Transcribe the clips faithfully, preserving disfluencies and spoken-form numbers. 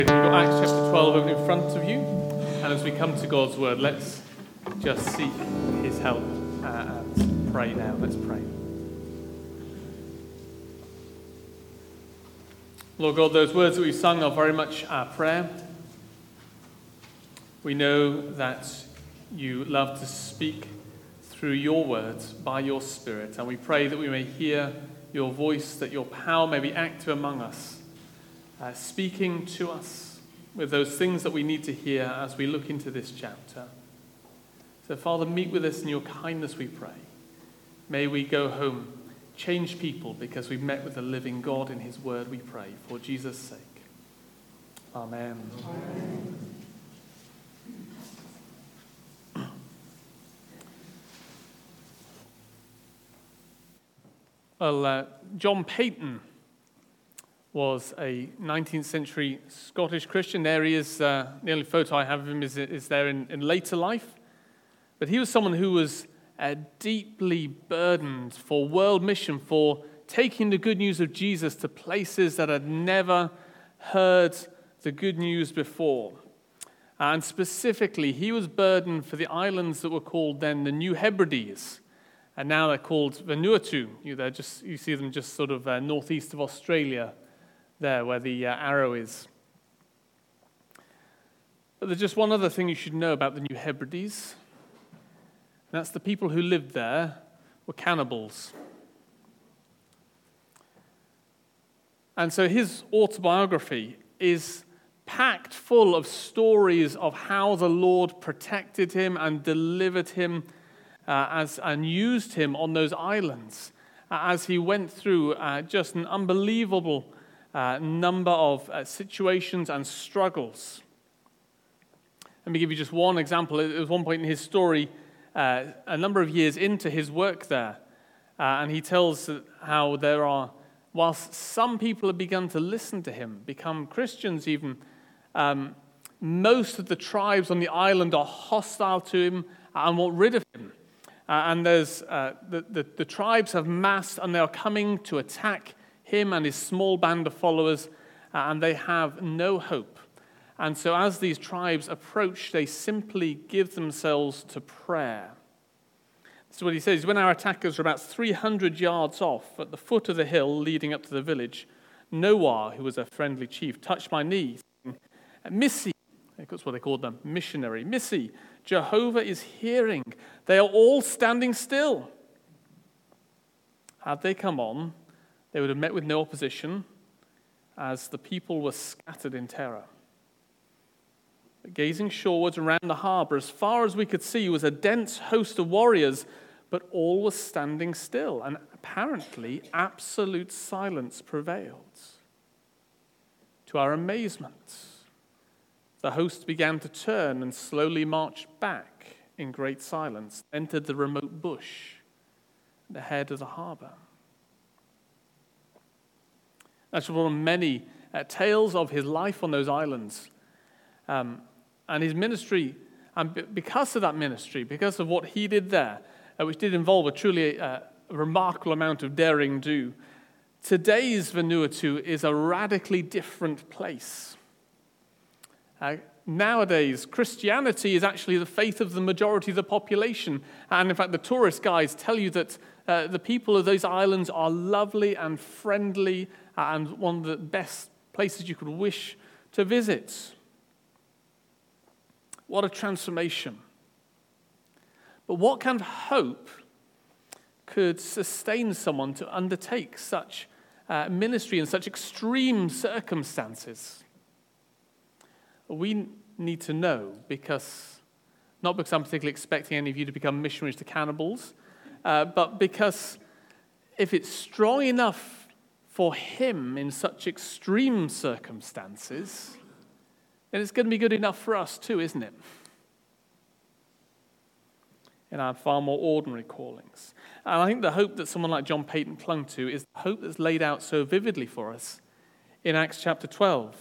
You've got Acts chapter twelve open in front of you, and as we come to God's word, let's just seek his help uh, and pray now. Let's pray. Lord God, those words that we've sung are very much our prayer. We know that you love to speak through your words by your Spirit, and we pray that we may hear your voice, that your power may be active among us, uh, speaking to us with those things that we need to hear as we look into this chapter. So, Father, meet with us in your kindness, we pray. May we go home change people because we've met with the living God in his word, we pray, for Jesus' sake. Amen. Amen. Well, uh, John Paton was a nineteenth century Scottish Christian. There he is. Uh, the only photo I have of him is, is there in, in later life. But he was someone who was uh, deeply burdened for world mission, for taking the good news of Jesus to places that had never heard the good news before. And specifically, he was burdened for the islands that were called then the New Hebrides. And now they're called Vanuatu. You, they're just, you see them just sort of uh, northeast of Australia, there where the uh, arrow is. But there's just one other thing you should know about the New Hebrides. And that's the people who lived there were cannibals. And so his autobiography is packed full of stories of how the Lord protected him and delivered him Uh, as and used him on those islands uh, as he went through uh, just an unbelievable uh, number of uh, situations and struggles. Let me give you just one example. At was one point in his story, uh, a number of years into his work there, uh, and he tells how there are, whilst some people have begun to listen to him, become Christians even, um, most of the tribes on the island are hostile to him and want rid of him. Uh, and there's uh, the, the, the tribes have massed and they are coming to attack him and his small band of followers, uh, and they have no hope. And so as these tribes approach, they simply give themselves to prayer. So what he says, when our attackers were about three hundred yards off at the foot of the hill leading up to the village, Noah, who was a friendly chief, touched my knee, saying, Missy, that's what they called them, missionary, Missy, Jehovah is hearing. They are all standing still. Had they come on, they would have met with no opposition, as the people were scattered in terror. But gazing shorewards around the harbour, as far as we could see, was a dense host of warriors, but all was standing still, and apparently absolute silence prevailed. To our amazement, the host began to turn and slowly marched back in great silence, entered the remote bush at the head of the harbour. That's one of many uh, tales of his life on those islands. Um, and his ministry, and b- because of that ministry, because of what he did there, uh, which did involve a truly uh, remarkable amount of daring do, today's Vanuatu is a radically different place. Uh, nowadays, Christianity is actually the faith of the majority of the population. And in fact, the tourist guides tell you that uh, the people of those islands are lovely and friendly and one of the best places you could wish to visit. What a transformation. But what kind of hope could sustain someone to undertake such uh, ministry in such extreme circumstances? We need to know, because, not because I'm particularly expecting any of you to become missionaries to cannibals, uh, but because if it's strong enough for him in such extreme circumstances, then it's going to be good enough for us too, isn't it? In our far more ordinary callings. And I think the hope that someone like John Paton clung to is the hope that's laid out so vividly for us in Acts chapter twelve.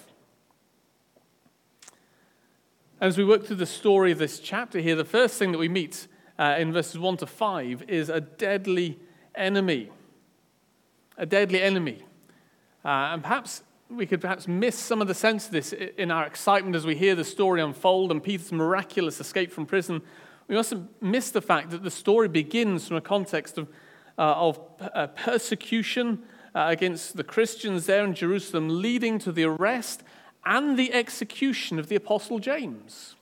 As we work through the story of this chapter here, the first thing that we meet uh, in verses one to five is a deadly enemy. A deadly enemy. Uh, and perhaps we could perhaps miss some of the sense of this in our excitement as we hear the story unfold and Peter's miraculous escape from prison. We mustn't miss the fact that the story begins from a context of, uh, of uh, persecution uh, against the Christians there in Jerusalem, leading to the arrest and the execution of the Apostle James.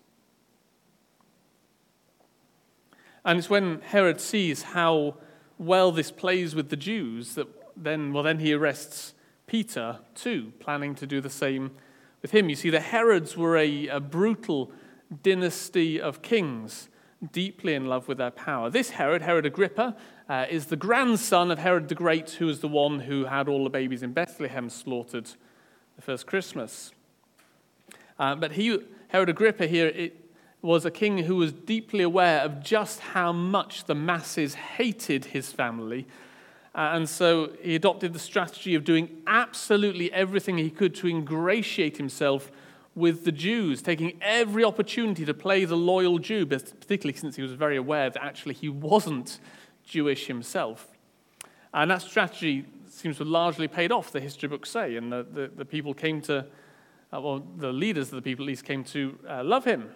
And it's when Herod sees how well this plays with the Jews that then, well, then he arrests Peter too, planning to do the same with him. You see, the Herods were a, a brutal dynasty of kings, deeply in love with their power. This Herod, Herod Agrippa, uh, is the grandson of Herod the Great, who was the one who had all the babies in Bethlehem slaughtered the first Christmas. Uh, but he, Herod Agrippa here, it was a king who was deeply aware of just how much the masses hated his family. Uh, and so he adopted the strategy of doing absolutely everything he could to ingratiate himself with the Jews, taking every opportunity to play the loyal Jew, particularly since he was very aware that actually he wasn't Jewish himself. And that strategy seems to have largely paid off, the history books say, and the, the, the people came to, uh, well, the leaders of the people at least came to uh, love him,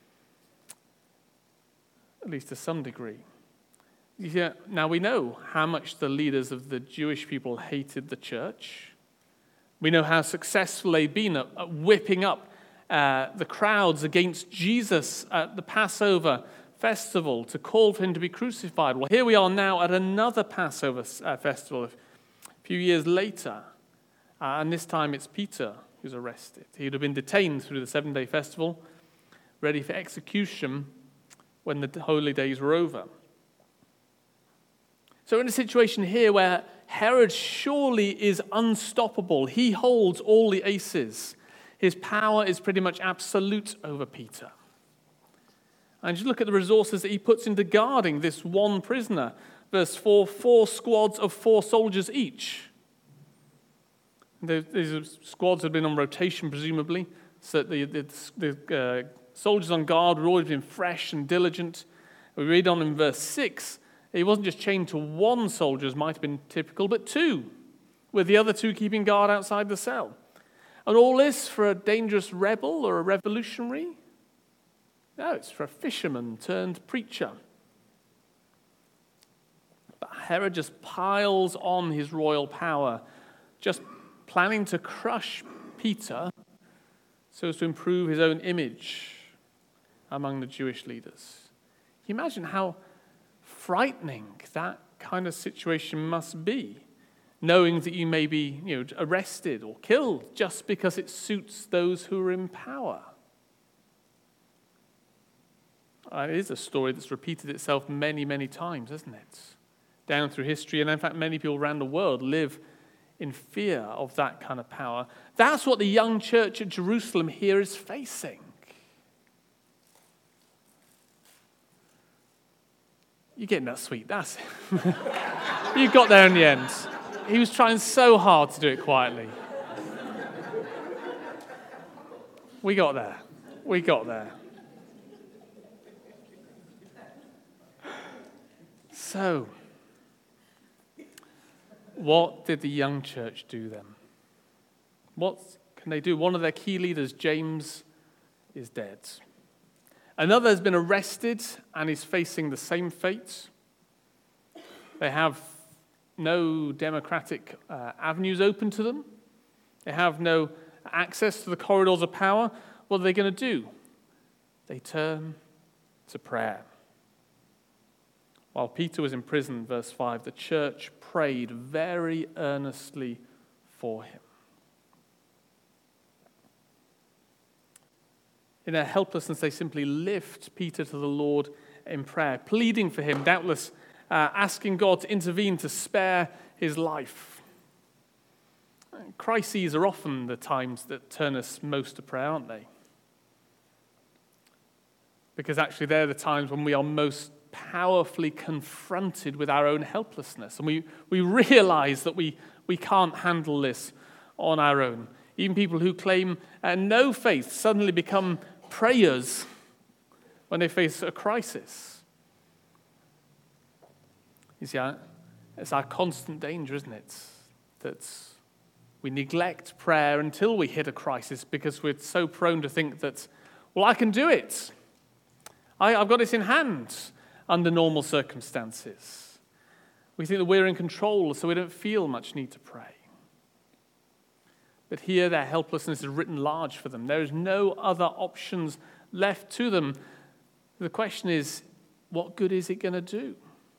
at least to some degree. Yeah, now we know how much the leaders of the Jewish people hated the church. We know how successful they've been at, at whipping up uh, the crowds against Jesus at the Passover festival to call for him to be crucified. Well, here we are now at another Passover uh, festival a few years later, uh, and this time it's Peter who's arrested. He'd have been detained through the seven-day festival, ready for execution when the holy days were over. So we're in a situation here where Herod surely is unstoppable. He holds all the aces. His power is pretty much absolute over Peter. And just look at the resources that he puts into guarding this one prisoner. Verse four, four squads of four soldiers each. These squads had been on rotation, presumably, so that the, the, the uh, soldiers on guard would always been fresh and diligent. We read on in verse six, he wasn't just chained to one soldier, as might have been typical, but two, with the other two keeping guard outside the cell. And all this for a dangerous rebel or a revolutionary? No, it's for a fisherman turned preacher. But Herod just piles on his royal power, just planning to crush Peter so as to improve his own image among the Jewish leaders. Can you imagine how frightening that kind of situation must be, knowing that you may be, you know, arrested or killed just because it suits those who are in power? Uh, it is a story that's repeated itself many, many times, isn't it? Down through history, and in fact, many people around the world live in fear of that kind of power. That's what the young church at Jerusalem here is facing. You're getting that sweet, that's it. You got there in the end. He was trying so hard to do it quietly. We got there. We got there. So, what did the young church do then? What can they do? One of their key leaders, James, is dead. Another has been arrested and is facing the same fate. They have no democratic uh, avenues open to them. They have no access to the corridors of power. What are they going to do? They turn to prayer. While Peter was in prison, verse five, the church prayed very earnestly for him. In their helplessness, they simply lift Peter to the Lord in prayer, pleading for him, doubtless uh, asking God to intervene to spare his life. Crises are often the times that turn us most to prayer, aren't they? Because actually they're the times when we are most powerfully confronted with our own helplessness, and we, we realize that we, we can't handle this on our own. Even people who claim uh, no faith suddenly become prayers when they face a crisis. You see, it's our constant danger, isn't it? That we We neglect prayer until we hit a crisis because we're so prone to think that, well, I can do it. I, I've got it in hand under normal circumstances. We think that we're in control, so we don't feel much need to pray. But here their helplessness is written large for them. There is no other options left to them. The question is, what good is it going to do?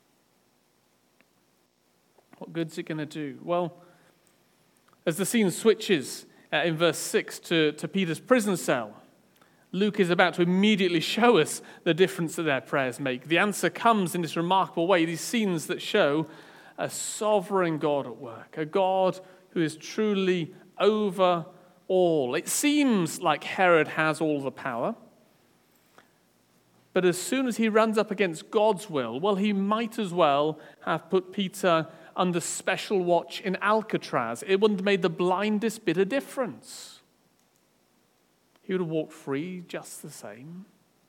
What good is it going to do? Well, as the scene switches uh, in verse six to, to Peter's prison cell, Luke is about to immediately show us the difference that their prayers make. The answer comes in this remarkable way, these scenes that show a sovereign God at work, a God who is truly over all. It seems like Herod has all the power, but as soon as he runs up against God's will, well, he might as well have put Peter under special watch in Alcatraz. It wouldn't have made the blindest bit of difference. He would have walked free just the same.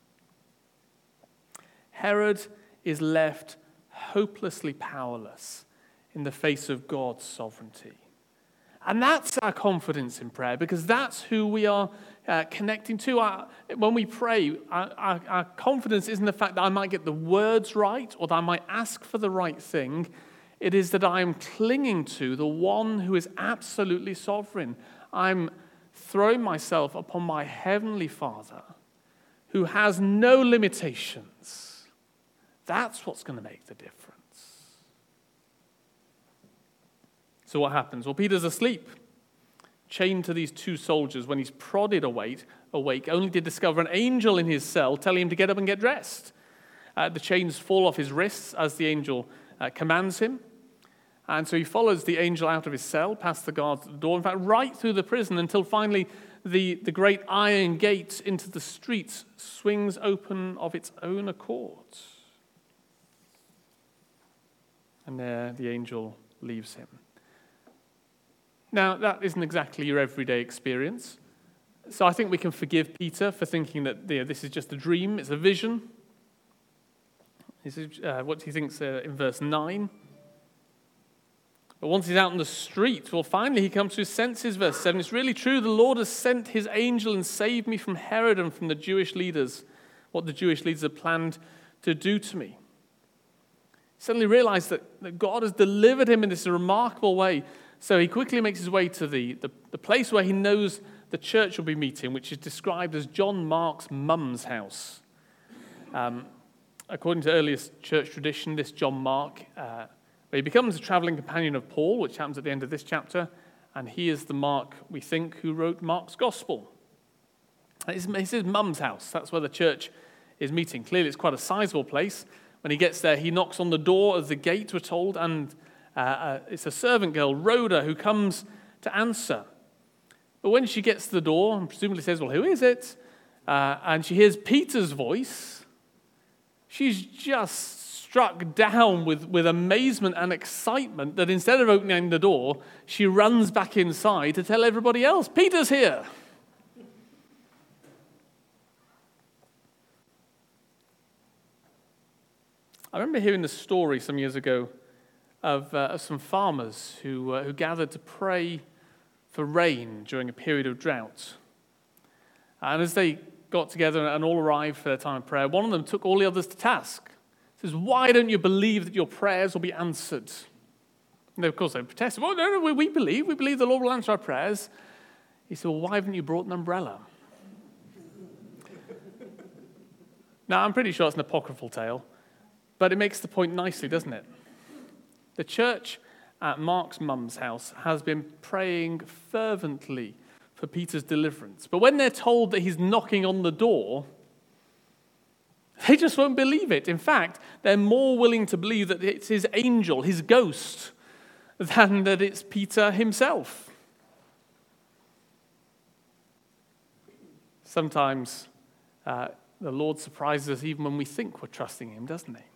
Herod is left hopelessly powerless in the face of God's sovereignty. And that's our confidence in prayer, because that's who we are uh, connecting to. Our, when we pray, our, our, our confidence isn't the fact that I might get the words right or that I might ask for the right thing. It is that I am clinging to the one who is absolutely sovereign. I'm throwing myself upon my heavenly Father who has no limitations. That's what's going to make the difference. So what happens? Well, Peter's asleep, chained to these two soldiers. When he's prodded awake, awake only to discover an angel in his cell telling him to get up and get dressed. Uh, the chains fall off his wrists as the angel uh, commands him. And so he follows the angel out of his cell, past the guards at the door, in fact, right through the prison until finally the, the great iron gate into the streets swings open of its own accord. And there the angel leaves him. Now, that isn't exactly your everyday experience. So I think we can forgive Peter for thinking that you know, this is just a dream, it's a vision. This is uh, what he thinks uh, in verse nine. But once he's out in the street, well, finally he comes to his senses, verse seven. It's really true, the Lord has sent his angel and saved me from Herod and from the Jewish leaders, what the Jewish leaders had planned to do to me. He suddenly realized that, that God has delivered him in this remarkable way. So he quickly makes his way to the, the, the place where he knows the church will be meeting, which is described as John Mark's mum's house. Um, according to earliest church tradition, this John Mark, uh, he becomes a traveling companion of Paul, which happens at the end of this chapter, and he is the Mark, we think, who wrote Mark's gospel. It's, it's his mum's house. That's where the church is meeting. Clearly, it's quite a sizable place. When he gets there, he knocks on the door of the gate, we're told, and Uh, uh, it's a servant girl, Rhoda, who comes to answer. But when she gets to the door and presumably says, well, who is it? Uh, and she hears Peter's voice, she's just struck down with, with amazement and excitement that instead of opening the door, she runs back inside to tell everybody else, Peter's here. I remember hearing the story some years ago Of, uh, of some farmers who uh, who gathered to pray for rain during a period of drought. And as they got together and all arrived for their time of prayer, one of them took all the others to task. He says, why don't you believe that your prayers will be answered? And they, of course, they protested. Well, no, no, we, we believe. We believe the Lord will answer our prayers. He said, well, why haven't you brought an umbrella? Now, I'm pretty sure it's an apocryphal tale, but it makes the point nicely, doesn't it? The church at Mark's mum's house has been praying fervently for Peter's deliverance. But when they're told that he's knocking on the door, they just won't believe it. In fact, they're more willing to believe that it's his angel, his ghost, than that it's Peter himself. Sometimes uh, the Lord surprises us even when we think we're trusting him, doesn't he?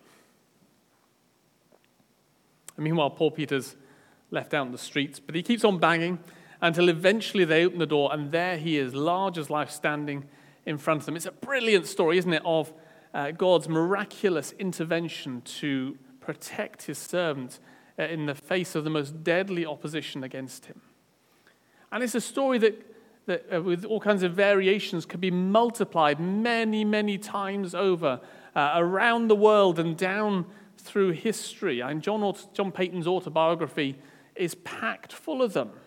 And meanwhile, poor Peter's left out in the streets, but he keeps on banging until eventually they open the door, and there he is, large as life, standing in front of them. It's a brilliant story, isn't it, of uh, God's miraculous intervention to protect his servant uh, in the face of the most deadly opposition against him. And it's a story that, that uh, with all kinds of variations, can be multiplied many, many times over uh, around the world and down through history. And John, John Paton's autobiography is packed full of them.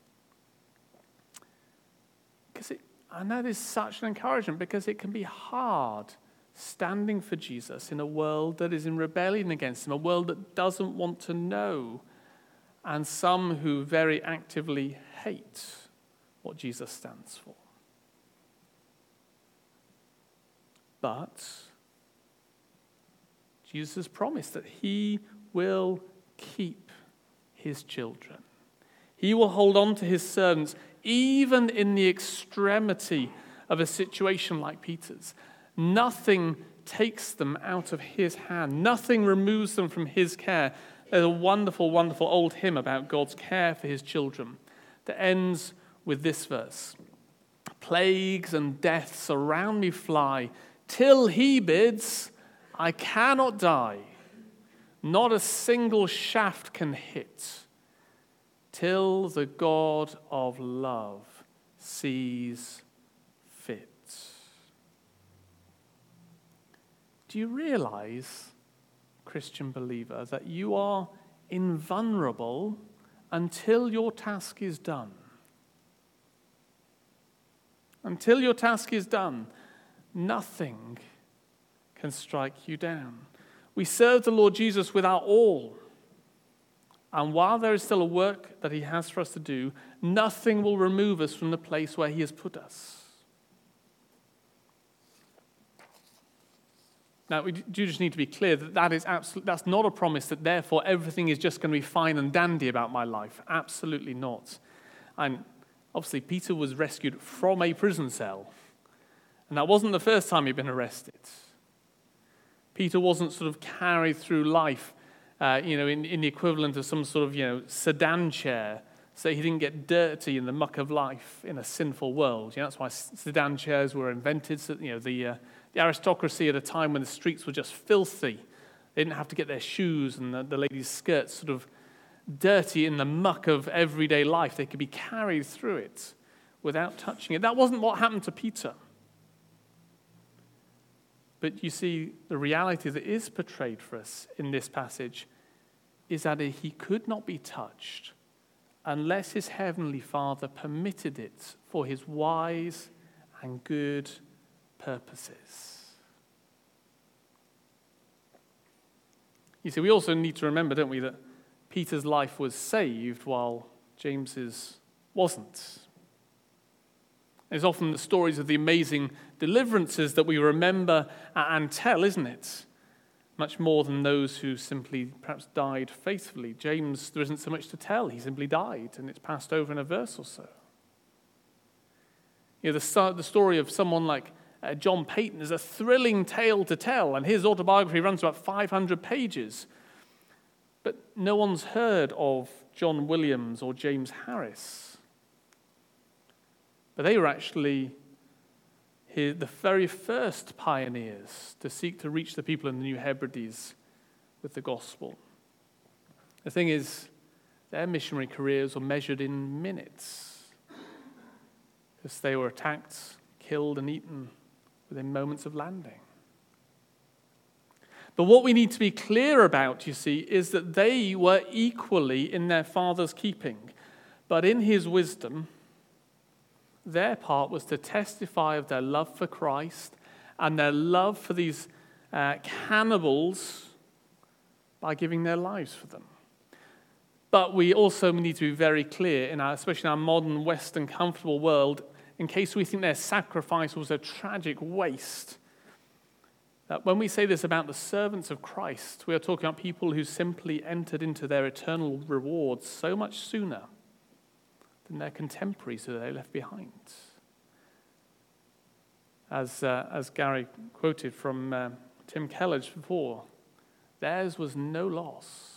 Because it, and that is such an encouragement, because it can be hard standing for Jesus in a world that is in rebellion against him, a world that doesn't want to know, and some who very actively hate what Jesus stands for. But Jesus has promised that he will keep his children. He will hold on to his servants even in the extremity of a situation like Peter's. Nothing takes them out of his hand. Nothing removes them from his care. There's a wonderful, wonderful old hymn about God's care for his children that ends with this verse. Plagues and deaths around me fly, till he bids, I cannot die. Not a single shaft can hit, till the God of love sees fit. Do you realize, Christian believer, that you are invulnerable until your task is done? Until your task is done, nothing can strike you down. We serve the Lord Jesus with our all. And while there is still a work that he has for us to do, nothing will remove us from the place where he has put us. Now, we do just need to be clear that that is absolutely, that's not a promise that therefore everything is just going to be fine and dandy about my life. Absolutely not. And obviously, Peter was rescued from a prison cell. And that wasn't the first time he'd been arrested. Peter wasn't sort of carried through life, uh, you know, in, in the equivalent of some sort of, you know, sedan chair, so he didn't get dirty in the muck of life in a sinful world. You know, that's why sedan chairs were invented. So, you know, the uh, the aristocracy at a time when the streets were just filthy. They didn't have to get their shoes and the, the ladies' skirts sort of dirty in the muck of everyday life. They could be carried through it without touching it. That wasn't what happened to Peter. But you see, the reality that is portrayed for us in this passage is that he could not be touched unless his heavenly Father permitted it for his wise and good purposes. You see, we also need to remember, don't we, that Peter's life was saved while James's wasn't. It's often the stories of the amazing deliverances that we remember and tell, isn't it? Much more than those who simply perhaps died faithfully. James, there isn't so much to tell. He simply died, and it's passed over in a verse or so. You know, the, the story of someone like uh, John Paton is a thrilling tale to tell, and his autobiography runs about five hundred pages. But no one's heard of John Williams or James Harris. But they were actually his, the very first pioneers to seek to reach the people in the New Hebrides with the gospel. The thing is, their missionary careers were measured in minutes, because they were attacked, killed, and eaten within moments of landing. But what we need to be clear about, you see, is that they were equally in their Father's keeping. But in his wisdom, their part was to testify of their love for Christ and their love for these uh, cannibals by giving their lives for them. But we also need to be very clear, in our, especially in our modern, Western, comfortable world, in case we think their sacrifice was a tragic waste, that when we say this about the servants of Christ, we are talking about people who simply entered into their eternal rewards so much sooner than their contemporaries who they left behind. As, uh, as Gary quoted from uh, Tim Keller before, theirs was no loss.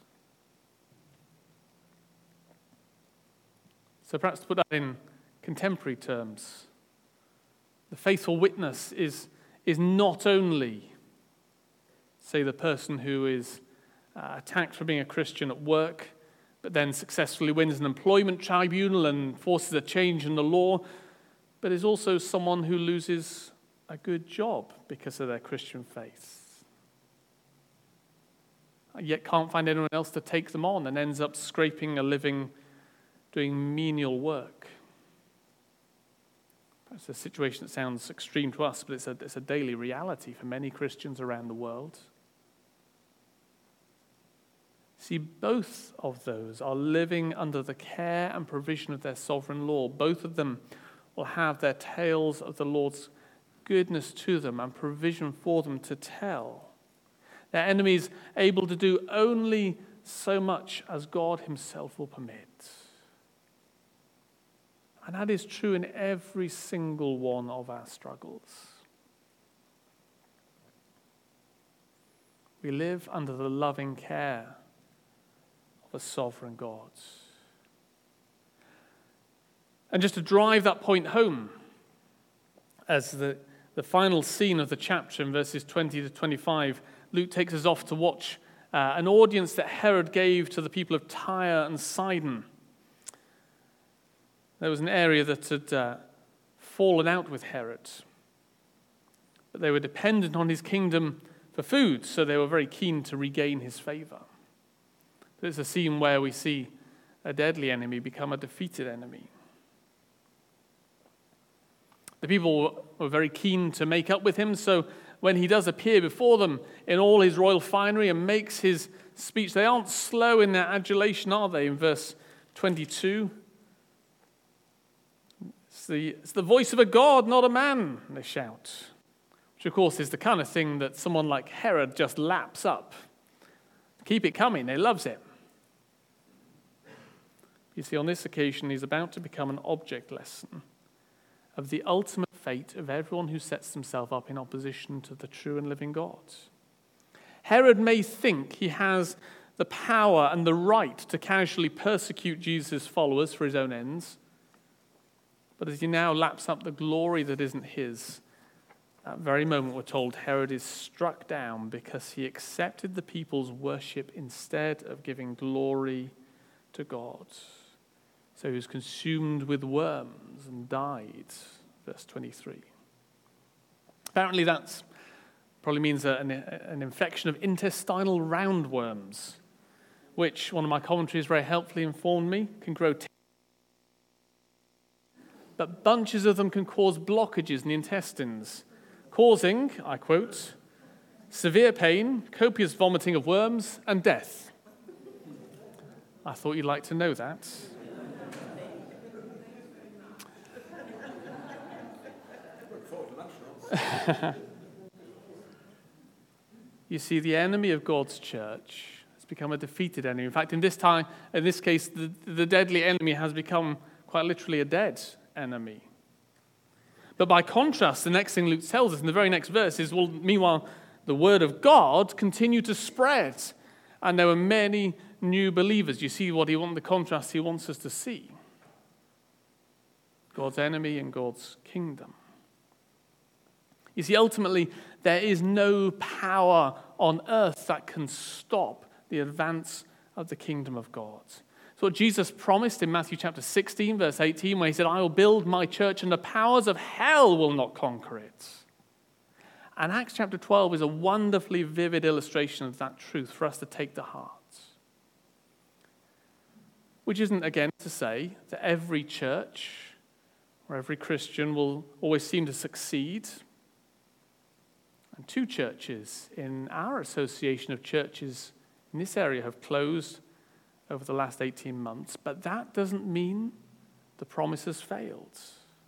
So perhaps to put that in contemporary terms, the faithful witness is, is not only, say, the person who is uh, attacked for being a Christian at work, but then successfully wins an employment tribunal and forces a change in the law, but is also someone who loses a good job because of their Christian faith, yet can't find anyone else to take them on and ends up scraping a living doing menial work. It's a situation that sounds extreme to us, but it's a, it's a daily reality for many Christians around the world. See, both of those are living under the care and provision of their sovereign Lord. Both of them will have their tales of the Lord's goodness to them and provision for them to tell. Their enemies able to do only so much as God himself will permit. And that is true in every single one of our struggles. We live under the loving care of a sovereign God. And just to drive that point home, as the, the final scene of the chapter in verses twenty to twenty-five, Luke takes us off to watch uh, an audience that Herod gave to the people of Tyre and Sidon. There was an area that had uh, fallen out with Herod, but they were dependent on his kingdom for food, so they were very keen to regain his favor. There's a scene where we see a deadly enemy become a defeated enemy. The people were very keen to make up with him, so when he does appear before them in all his royal finery and makes his speech, they aren't slow in their adulation, are they? In verse twenty-two, it's the, it's the voice of a God, not a man, they shout. Which, of course, is the kind of thing that someone like Herod just laps up. Keep it coming, he loves it. You see, on this occasion, he's about to become an object lesson of the ultimate fate of everyone who sets himself up in opposition to the true and living God. Herod may think he has the power and the right to casually persecute Jesus' followers for his own ends, but as he now laps up the glory that isn't his, that very moment we're told Herod is struck down because he accepted the people's worship instead of giving glory to God. So he was consumed with worms and died, verse twenty-three. Apparently that probably means an, an infection of intestinal roundworms, which one of my commentaries very helpfully informed me can grow t- but bunches of them can cause blockages in the intestines, causing, I quote, severe pain, copious vomiting of worms, and death. I thought you'd like to know that. You see, the enemy of God's church has become a defeated enemy. In fact, in this time, in this case, the, the deadly enemy has become quite literally a dead enemy. But by contrast, the next thing Luke tells us in the very next verse is, well, meanwhile, the word of God continued to spread, and there were many new believers. You see what he wants, the contrast he wants us to see. God's enemy and God's kingdom. You see, ultimately, there is no power on earth that can stop the advance of the kingdom of God. It's what Jesus promised in Matthew chapter sixteen, verse eighteen, where he said, I will build my church and the powers of hell will not conquer it. And Acts chapter twelve is a wonderfully vivid illustration of that truth for us to take to heart. Which isn't, again, to say that every church or every Christian will always seem to succeed. And two churches in our association of churches in this area have closed over the last eighteen months, but that doesn't mean the promise has failed.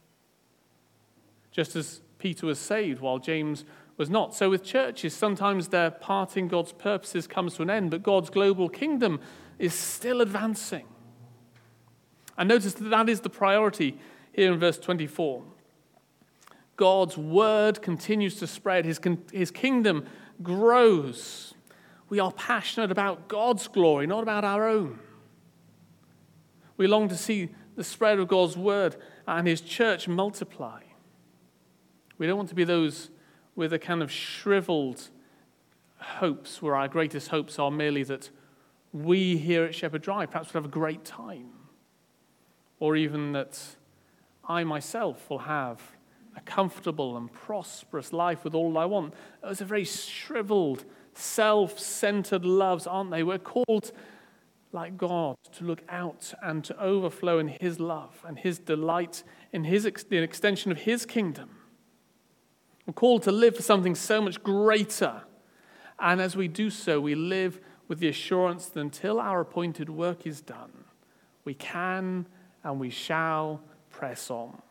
Just as Peter was saved while James was not, so with churches, sometimes their part in God's purposes comes to an end, but God's global kingdom is still advancing. And notice that that is the priority here in verse twenty-four. God's word continues to spread. His, his kingdom grows. We are passionate about God's glory, not about our own. We long to see the spread of God's word and his church multiply. We don't want to be those with a kind of shriveled hopes where our greatest hopes are merely that we here at Shepherd Drive perhaps would have a great time. Or even that I myself will have a comfortable and prosperous life with all I want. Those are very shriveled, self-centered loves, aren't they? We're called, like God, to look out and to overflow in his love and his delight in his the extension of his kingdom. We're called to live for something so much greater. And as we do so, we live with the assurance that until our appointed work is done, we can and we shall press on.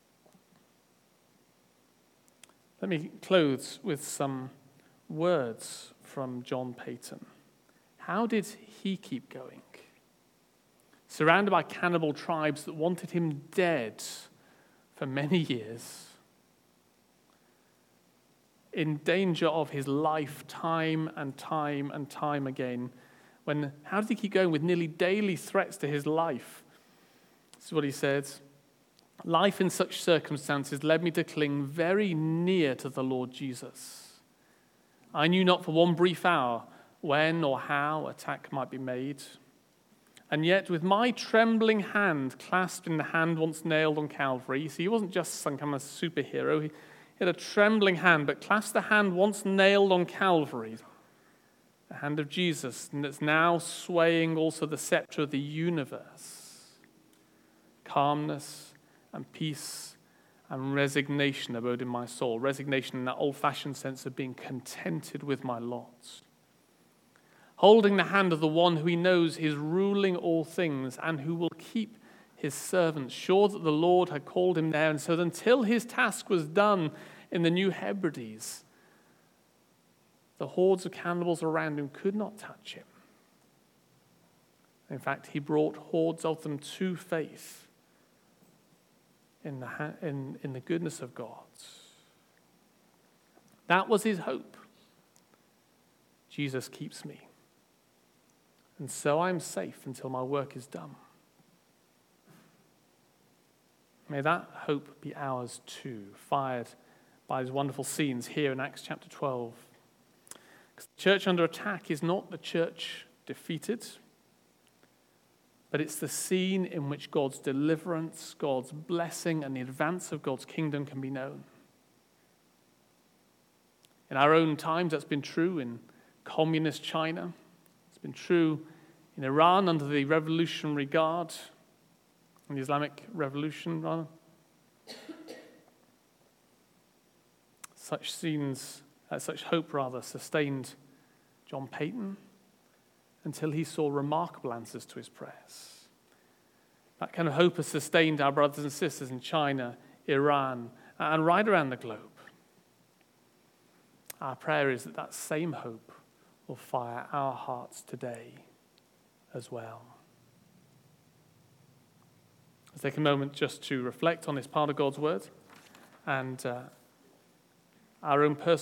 Let me close with some words from John Paton. How did he keep going? Surrounded by cannibal tribes that wanted him dead for many years, in danger of his life time and time and time again. When, how did he keep going with nearly daily threats to his life? This is what he said. Life in such circumstances led me to cling very near to the Lord Jesus. I knew not for one brief hour when or how attack might be made. And yet with my trembling hand clasped in the hand once nailed on Calvary, see, he wasn't just some kind of superhero, he He had a trembling hand, but clasped the hand once nailed on Calvary, the hand of Jesus, and it's now swaying also the scepter of the universe. Calmness and peace and resignation abode in my soul. Resignation in that old-fashioned sense of being contented with my lot. Holding the hand of the one who he knows is ruling all things and who will keep his servants, sure that the Lord had called him there, and so that until his task was done in the New Hebrides, the hordes of cannibals around him could not touch him. In fact, he brought hordes of them to faith in the, ha- in, in the goodness of God. That was his hope. Jesus keeps me, and so I'm safe until my work is done. May that hope be ours too, fired by these wonderful scenes here in Acts chapter twelve. Because the church under attack is not the church defeated, but it's the scene in which God's deliverance, God's blessing, and the advance of God's kingdom can be known. In our own times, that's been true in communist China. It's been true in Iran under the Revolutionary Guard, in the Islamic Revolution, rather. Such scenes, uh, such hope, rather, sustained John Paton until he saw remarkable answers to his prayers. That kind of hope has sustained our brothers and sisters in China, Iran, and right around the globe. Our prayer is that that same hope will fire our hearts today as well. Let's take a moment just to reflect on this part of God's word and uh, our own personal